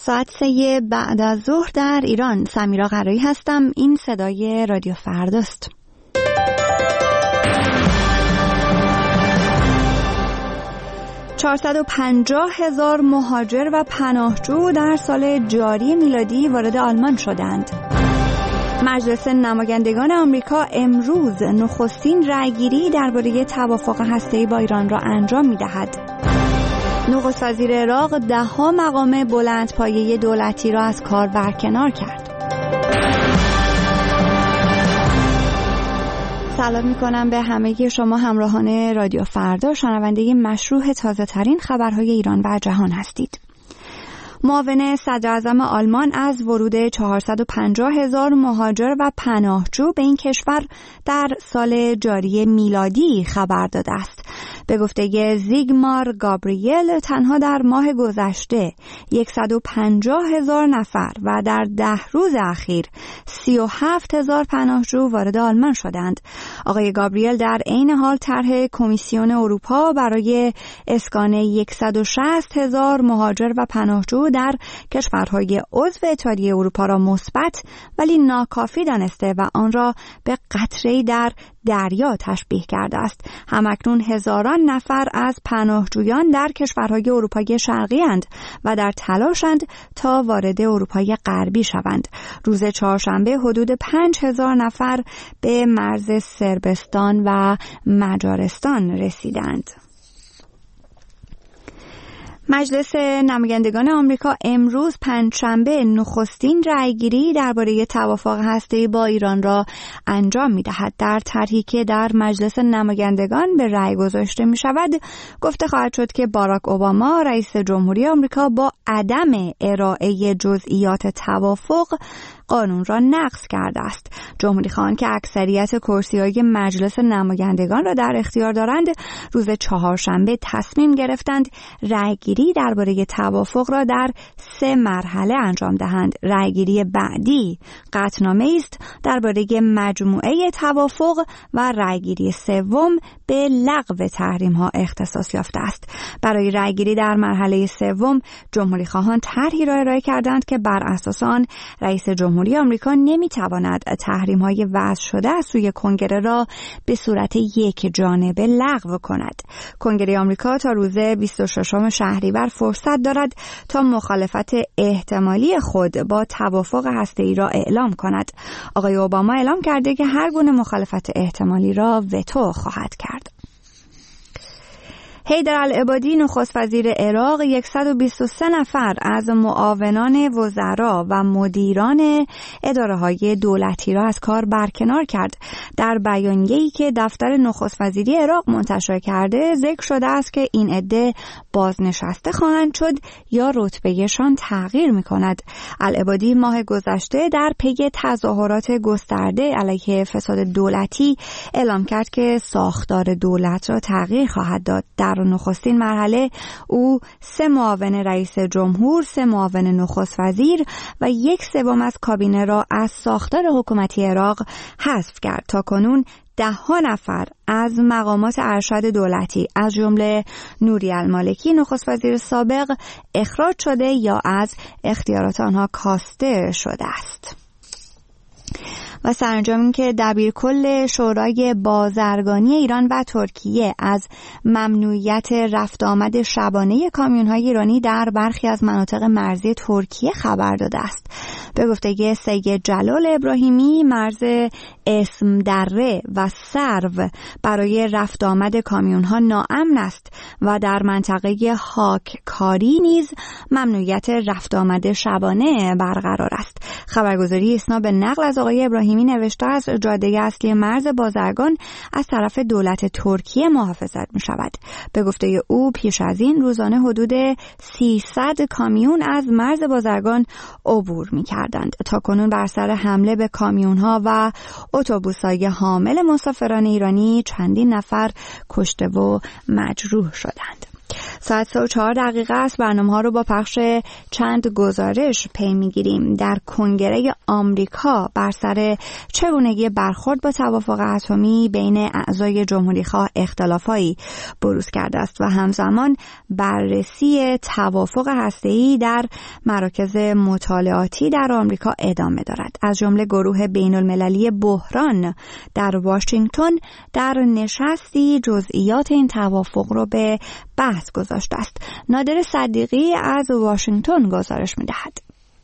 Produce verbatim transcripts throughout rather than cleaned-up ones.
ساعت سه بعد از ظهر در ایران. سمیرا قرایی هستم. این صدای رادیو فرداست. چهارصد و پنجاه هزار مهاجر و پناهجو در سال جاری میلادی وارد آلمان شدند. مجلس نمایندگان آمریکا امروز نخستین رأیگیری درباره توافق هسته‌ای با ایران را انجام می‌دهد. نخست وزیر عراق ده‌ها مقام بلندپایه دولتی را از کار برکنار کرد. سلام میکنم به همه شما همراهان رادیو فردا، شنونده مشروع تازه ترین خبرهای ایران و جهان هستید. معاون صدر اعظم آلمان از ورود چهارصد و پنجاه هزار مهاجر و پناهجو به این کشور در سال جاری میلادی خبر داده است. به گفته زیگمار گابریل تنها در ماه گذشته صد و پنجاه هزار نفر و در ده روز اخیر سی و هفت هزار پناهجو وارد آلمان شدند. آقای گابریل در عین حال طرح کمیسیون اروپا برای اسکان صد و شصت هزار مهاجر و پناهجو در کشورهای عضو اتحادیه اروپا را مثبت ولی ناکافی دانسته و آن را به قطره‌ای در دریا تشبیه کرده است. همکنون هزاران نفر از پناهجویان در کشورهای اروپای شرقی اند و در تلاشند تا وارد اروپای غربی شوند. روز چهارشنبه حدود پنج هزار نفر به مرز صربستان و مجارستان رسیدند. مجلس نمایندگان آمریکا امروز پنجشنبه نخستین رأیگیری درباره توافق هسته‌ای با ایران را انجام می‌دهد. در طرحی که در مجلس نمایندگان به رأی گذاشته می‌شود، گفته خواهد شد که باراک اوباما رئیس جمهوری آمریکا با عدم ارائه جزئیات توافق قانون را نقض کرده است. جمهوری خواهان که اکثریت کرسی‌های مجلس نمایندگان را در اختیار دارند، روز چهارشنبه تصمیم گرفتند رأیگیری درباره توافق را در سه مرحله انجام دهند. رأیگیری بعدی قطعنامه است درباره مجموعه توافق و رأیگیری سوم به لغو تحریم‌ها اختصاص یافته است. برای رأیگیری در مرحله سوم، جمهوری خواهان طرحی را ارائه کردند که بر اساس آن رئیس جمهوری آمریکا نمیتواند تحریم‌های وضع شده از سوی کنگره را به صورت یک جانبه لغو کند. کنگره آمریکا تا روز بیست و ششم شهریور فرصت دارد تا مخالفت احتمالی خود با توافق هسته‌ای را اعلام کند. آقای اوباما اعلام کرده که هر گونه مخالفت احتمالی را وتو خواهد کرد. حیدر العبادی نخست وزیر عراق صد و بیست و سه نفر از معاونان وزرا و مدیران اداره‌های دولتی را از کار برکنار کرد. در بیانیه‌ای که دفتر نخست وزیری عراق منتشر کرده ذکر شده است که این عده بازنشسته خواهند شد یا رتبه‌شان تغییر می‌کند. العبادی ماه گذشته در پی تظاهرات گسترده علیه فساد دولتی اعلام کرد که ساختار دولت را تغییر خواهد داد. در نخستین مرحله او سه معاون رئیس جمهور، سه معاون نخست وزیر و یک سوم از کابینه را از ساختار حکومتی عراق حذف کرد. تا کنون ده ها نفر از مقامات ارشد دولتی از جمله نوری المالکی نخست وزیر سابق اخراج شده یا از اختیارات آنها کاسته شده است. و سرانجام این که دبیرکل شورای بازرگانی ایران و ترکیه از ممنوعیت رفت آمد شبانه کامیون‌های ایرانی در برخی از مناطق مرزی ترکیه خبر داده است. به گفته سید جلال ابراهیمی، مرز اسم دره و سرو برای رفت آمد کامیون‌ها ناامن است و در منطقه هاککاری نیز ممنوعیت رفت آمد شبانه برقرار است. خبرگزاری اسنا به نقل از آقای ابراهیمی نوشته از جاده اصلی مرز بازرگان از طرف دولت ترکیه محافظت می شود. به گفته او پیش از این روزانه حدود سیصد کامیون از مرز بازرگان عبور می کردند. تا کنون بر سر حمله به کامیون ها و اتوبوس‌های حامل مسافران ایرانی چندین نفر کشته و مجروح شدند. ساعت سه و چهار دقیقه است. برنامه ها رو با پخش چند گزارش پی میگیریم. در کنگره آمریکا بر سر چگونگی برخورد با توافق اتمی بین اعضای جمهوری‌خواه اختلافایی بروز کرده است و همزمان بررسی توافق هسته‌ای در مراکز مطالعاتی در آمریکا ادامه دارد. از جمله گروه بین‌المللی بحران در واشنگتن در نشستی جزئیات این توافق رو به بحث گذاشته است. نادر صدیقی از واشنگتن گزارش می‌دهد.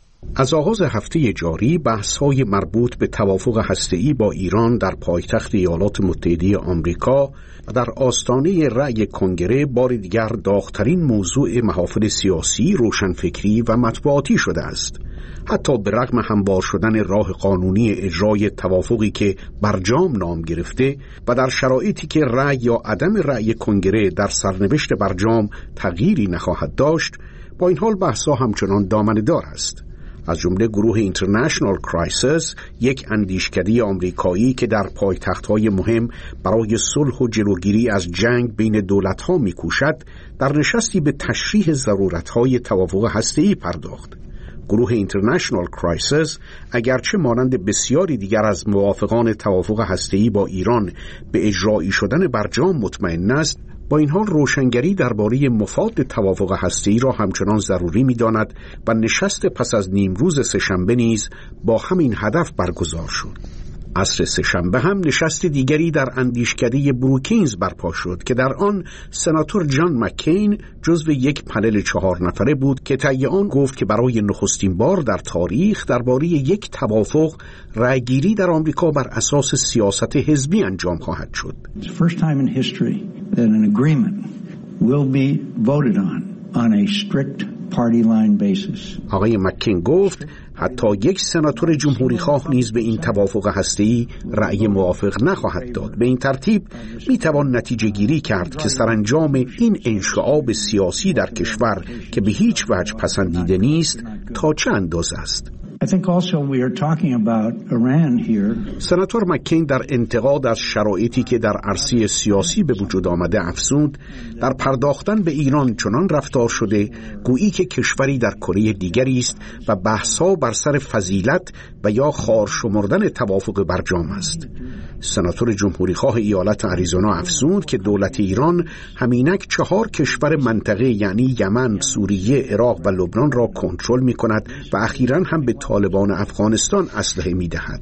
از آغاز هفته جاری بحث‌های مربوط به توافق هسته‌ای با ایران در پایتخت ایالات متحده آمریکا و در آستانه رأی کنگره بار دیگر داغ‌ترین موضوع محافل سیاسی، روشنفکری و مطبوعاتی شده است. حتی به رغم هموار شدن راه قانونی اجرای توافقی که برجام نام گرفته و در شرایطی که رأی یا عدم رأی کنگره در سرنوشت برجام تغییری نخواهد داشت، با این حال بحث‌ها همچنان دامنه‌دار است. از جمله گروه اینترنشنال کرایسیس، یک اندیشکده آمریکایی که در پایتخت‌های مهم برای صلح و جلوگیری از جنگ بین دولت‌ها می‌کوشد، در نشستی به تشریح ضرورت‌های توافق هسته‌ای پرداخت. گروه اینترنشنال کرایسیس اگرچه مانند بسیاری دیگر از موافقان توافق هسته‌ای با ایران به اجرایی شدن برجام مطمئن است، با این حال روشنگری درباره مفاد توافق هسته‌ای را همچنان ضروری می‌داند و نشست پس از نیمروز سه‌شنبه نیز با همین هدف برگزار شد. عصر سه‌شنبه هم نشست دیگری در اندیشکده بروکینز برپا شد که در آن سناتور جان مکین جزو یک پنل چهار نفره بود که طی آن گفت که برای نخستین بار در تاریخ درباره یک توافق رأیگیری در آمریکا بر اساس سیاست حزبی انجام خواهد شد. First time in history that an agreement will be voted on on a strict party line basis. آقای مکین گفت حتی یک سناتور جمهوری خواه نیز به این توافق هسته‌ای رأی موافق نخواهد داد. به این ترتیب می توان نتیجه گیری کرد که سرانجام این انشعاب سیاسی در کشور که به هیچ وجه پسندیده نیست تا چه اندازه است. I think also we are talking about Iran here. سناتور مکین در انتقاد از شرایطی که در عرصه سیاسی به وجود آمده افزود در پرداختن به ایران چنان رفتار شده گویی که کشوری در کره دیگری است و بحث‌ها بر سر فضیلت و یا خوار شمردن توافق برجام است. سناتور جمهوری خواه ایالت آریزونا افزود که دولت ایران همینک چهار کشور منطقه یعنی یمن، سوریه، عراق و لبنان را کنترل می‌کند و اخیراً هم به طالبان افغانستان اسلحه می‌دهد.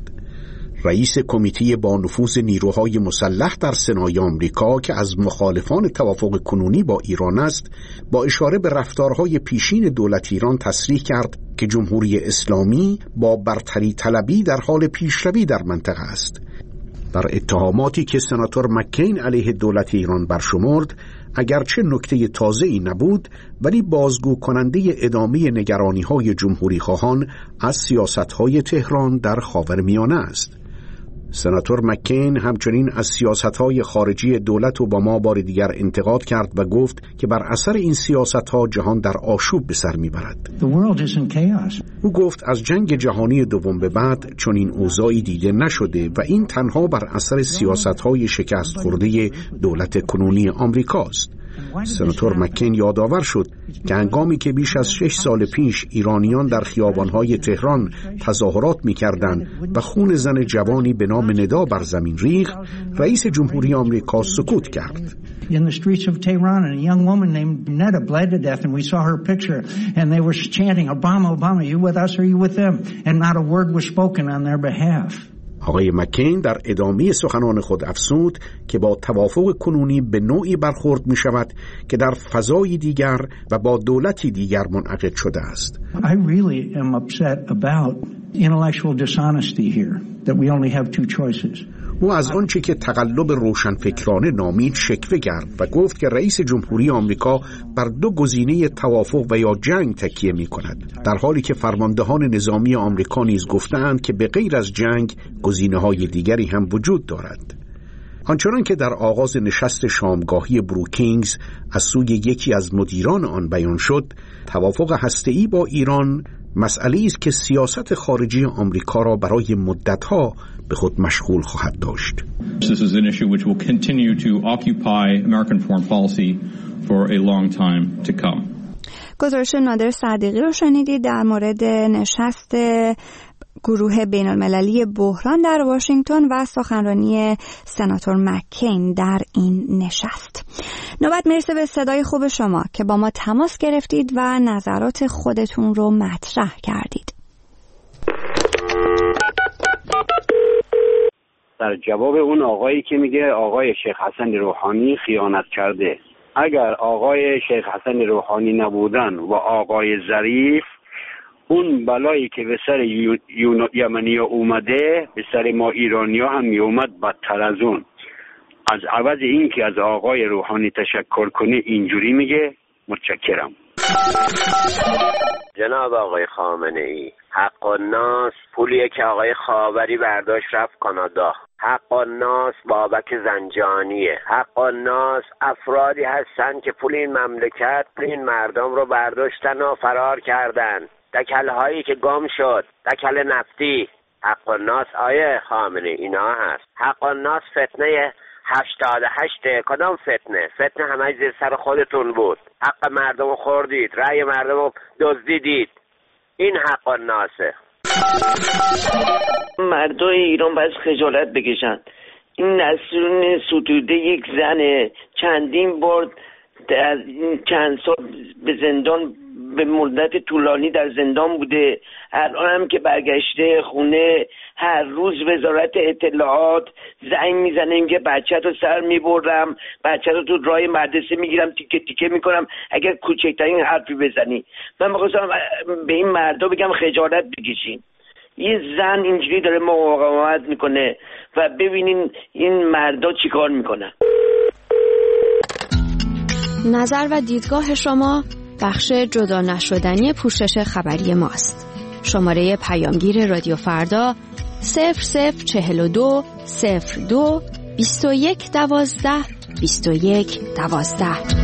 رئیس کمیته با نفوذ نیروهای مسلح در سنای آمریکا که از مخالفان توافق کنونی با ایران است، با اشاره به رفتارهای پیشین دولت ایران تصریح کرد که جمهوری اسلامی با برتری طلبی در حال پیشروی در منطقه است. در اتهاماتی که سناتور مکین علیه دولت ایران برشمرد، اگرچه نکته تازه‌ای نبود، ولی بازگو کننده ادامه نگرانی‌های جمهوری خواهان از سیاست‌های تهران در خاورمیانه است. سناتور مکین همچنین از سیاست‌های خارجی دولت اوباما بار دیگر انتقاد کرد و گفت که بر اثر این سیاست‌ها جهان در آشوب به سر می‌برد. او گفت از جنگ جهانی دوم به بعد چنین اوضاعی دیده نشده و این تنها بر اثر سیاست‌های شکست خورده دولت کنونی آمریکاست. سناتور مکین یادآور شد که هنگامی که بیش از شش سال پیش ایرانیان در خیابان‌های تهران تظاهرات می‌کردند و خون زن جوانی به نام ندا بر زمین ریخت، رئیس جمهوری آمریکا سکوت کرد. In the streets of Tehran, and a young woman named Neda bled to death, and we saw her picture, and they were chanting, Obama, Obama, you with us or you with them? And not a word was spoken on their behalf. آقای مکین در ادامه سخنان خود افزود که با توافق کنونی به نوعی برخورد می شود که در فضای دیگر و با دولتی دیگر منعقد شده است. I really am upset about intellectual dishonesty here, that we only have two choices. او از آنچه که تقلب روشنفکرانه نامید شکوه کرد و گفت که رئیس جمهوری آمریکا بر دو گزینه توافق و یا جنگ تکیه می کند، در حالی که فرماندهان نظامی آمریکا نیز گفتند که به غیر از جنگ گزینه‌های دیگری هم وجود دارد. آنچنان که در آغاز نشست شامگاهی بروکینگز از سوی یکی از مدیران آن بیان شد، توافق هسته‌ای با ایران مسئله‌ای است که سیاست خارجی آمریکا را برای مدت‌ها به خود مشغول خواهد داشت. This is an issue which will continue to occupy American foreign policy for a long time to come. گزارش نادر صدیقی رو شنیدید در مورد نشست گروه بین المللی بحران در واشنگتن و سخنرانی سناتور مککین در این نشست. نوبت میرسه به صدای خوب شما که با ما تماس گرفتید و نظرات خودتون رو مطرح کردید. در جواب اون آقایی که میگه آقای شیخ حسن روحانی خیانت کرده، اگر آقای شیخ حسن روحانی نبودن و آقای ظریف، اون بلایی که به سر یمنی اومده به سر ما ایرانی ها هم می اومد بدتر از اون. از عوض این که از آقای روحانی تشکر کنه اینجوری میگه. متشکرم. جناب آقای خامنه ای، حق الناس پولیه که آقای خاوری برداشت رفت کانادا. حق الناس بابک زنجانیه. حق الناس افرادی هستن که پول این مملکت، پول این مردم رو برداشتن و فرار کردن. دکل هایی که گم شد، دکل نفتی. حق الناس آیه خامنه اینا هست. حق الناس فتنه هشتاد و هشت. کدام فتنه؟ فتنه همه زیر سر خودتون بود. حق مردم خوردید، رأی مردم دزدیدید. این حق الناسه. مردم ایران باید خجالت بکشن. این نسرین ستوده یک زنه، چندین بار در چند سال به زندان، به مدت طولانی در زندان بوده. الان هم که برگشته خونه هر روز وزارت اطلاعات زنگ میزنه که بچه تو سر میبرم، بچه تو تو راه مدرسه میگیرم، تیکه تیکه میکنم اگر کوچکترین حرفی بزنی. من میخواستم به این مردا بگم خجالت بکشین. یه زن اینجوری داره مقاومت میکنه و ببینین این مردا چیکار میکنن. نظر و دیدگاه شما بخش جدا نشدنی پوشش خبری ماست. شماره پیامگیر رادیو فردا صفر صفر چهل و دو صفر دو بیست و یک دوازده بیست و یک دوازده.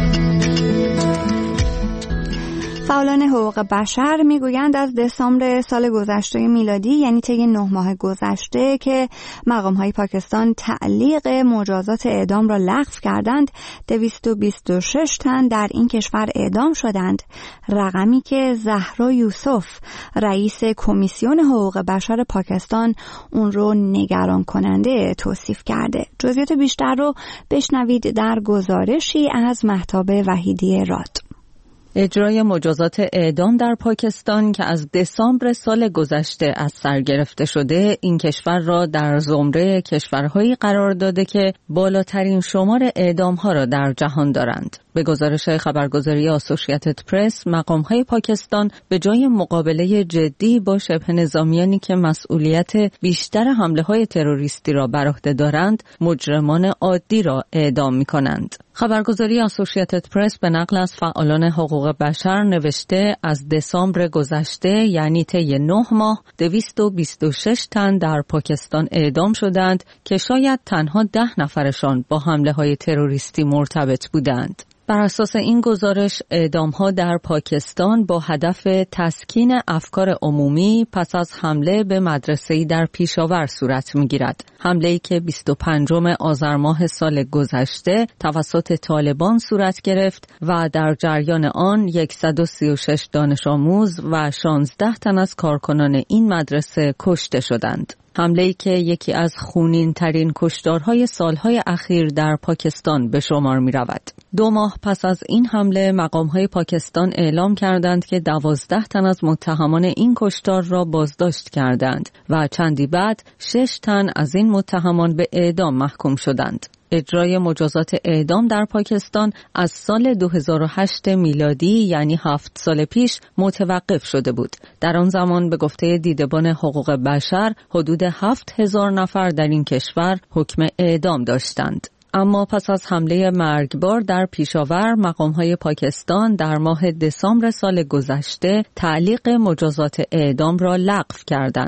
فعالان حقوق بشر میگویند از دسامبر سال گذشته میلادی، یعنی طی نه ماه گذشته که مقام‌های پاکستان تعلیق مجازات اعدام را لغو کردند، دویست و بیست و شش تن در این کشور اعدام شدند، رقمی که زهرا یوسف رئیس کمیسیون حقوق بشر پاکستان اون رو نگران کننده توصیف کرده. جزئیات بیشتر رو بشنوید در گزارشی از مهتاب وحیدی راد. اجرای مجازات اعدام در پاکستان که از دسامبر سال گذشته از سر گرفته شده، این کشور را در زمره کشورهایی قرار داده که بالاترین شمار اعدام‌ها را در جهان دارند. به گزارش خبرگزاری آسوشییتد پرس، مقام‌های پاکستان به جای مقابله جدی با شبه نظامیانی که مسئولیت بیشتر حمله‌های تروریستی را بر عهده دارند، مجرمان عادی را اعدام می‌کنند. خبرگزاری آسوشییتد پرس به نقل از فعالان حقوق بشر نوشته از دسامبر گذشته، یعنی طی نه ماه، دویست و بیست و شش تن در پاکستان اعدام شدند که شاید تنها ده نفرشان با حمله‌های تروریستی مرتبط بودند. بر اساس این گزارش، اعدام‌ها در پاکستان با هدف تسکین افکار عمومی پس از حمله به مدرسه‌ای در پیشاور صورت می‌گیرد. حمله‌ای که بیست و پنجم آذر ماه سال گذشته توسط طالبان صورت گرفت و در جریان آن صد و سی و شش دانش آموز و شانزده تن از کارکنان این مدرسه کشته شدند. حمله‌ای که یکی از خونین ترین کشتارهای سالهای اخیر در پاکستان به شمار می رود. دو ماه پس از این حمله، مقام‌های پاکستان اعلام کردند که دوازده تن از متهمان این کشتار را بازداشت کردند و چندی بعد شش تن از این متهمان به اعدام محکوم شدند. اجرای مجازات اعدام در پاکستان از سال دو هزار و هشت میلادی، یعنی هفت سال پیش، متوقف شده بود. در آن زمان به گفته دیدبان حقوق بشر حدود هفت هزار نفر در این کشور حکم اعدام داشتند. اما پس از حمله مرگبار در پیشاور، مقام‌های پاکستان در ماه دسامبر سال گذشته تعلیق مجازات اعدام را لغو کردند.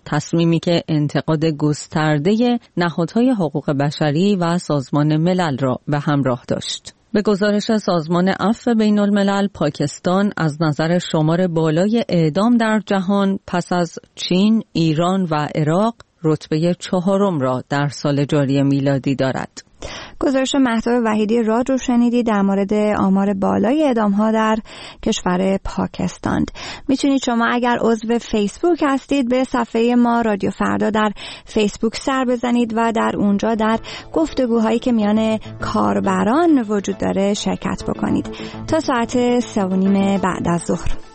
تصمیمی که انتقاد گسترده نهادهای حقوق بشری و سازمان ملل را به همراه داشت. به گزارش سازمان عفو بین الملل، پاکستان از نظر شمار بالای اعدام در جهان پس از چین، ایران و عراق رتبه چهارم را در سال جاری میلادی دارد. گزارش مهتاب وحیدی راد رو شنیدید در مورد آمار بالای اعدام‌ها در کشور پاکستان. میتونید شما اگر عضو فیسبوک هستید به صفحه ما رادیو فردا در فیسبوک سر بزنید و در اونجا در گفتگوهایی که میان کاربران وجود داره شرکت بکنید. تا ساعت سه و نیم بعد از ظهر.